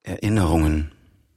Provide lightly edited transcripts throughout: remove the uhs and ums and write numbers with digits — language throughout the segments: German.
Erinnerungen.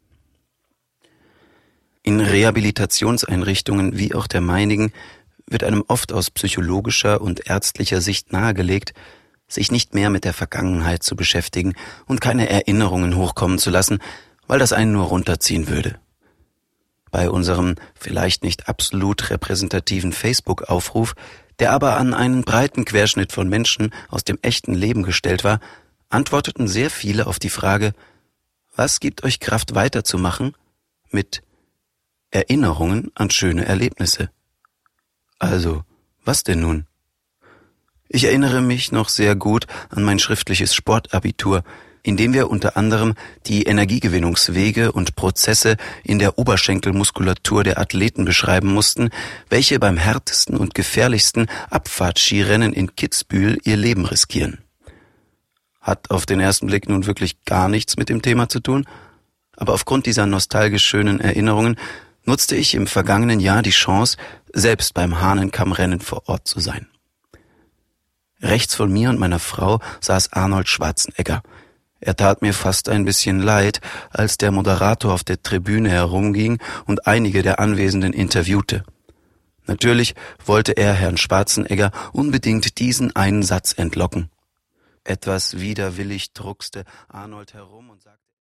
In Rehabilitationseinrichtungen wie auch der meinigen wird einem oft aus psychologischer und ärztlicher Sicht nahegelegt, sich nicht mehr mit der Vergangenheit zu beschäftigen und keine Erinnerungen hochkommen zu lassen, weil das einen nur runterziehen würde. Bei unserem vielleicht nicht absolut repräsentativen Facebook-Aufruf, der aber an einen breiten Querschnitt von Menschen aus dem echten Leben gestellt war, antworteten sehr viele auf die Frage: Was gibt euch Kraft weiterzumachen? Mit Erinnerungen an schöne Erlebnisse. Also, was denn nun? Ich erinnere mich noch sehr gut an mein schriftliches Sportabitur, in dem wir unter anderem die Energiegewinnungswege und Prozesse in der Oberschenkelmuskulatur der Athleten beschreiben mussten, welche beim härtesten und gefährlichsten Abfahrtskirennen in Kitzbühel ihr Leben riskieren. Hat auf den ersten Blick nun wirklich gar nichts mit dem Thema zu tun, aber aufgrund dieser nostalgisch schönen Erinnerungen nutzte ich im vergangenen Jahr die Chance, selbst beim Hahnenkammrennen vor Ort zu sein. Rechts von mir und meiner Frau saß Arnold Schwarzenegger. Er tat mir fast ein bisschen leid, als der Moderator auf der Tribüne herumging und einige der Anwesenden interviewte. Natürlich wollte er Herrn Schwarzenegger unbedingt diesen einen Satz entlocken. Etwas widerwillig druckste Arnold herum und sagte: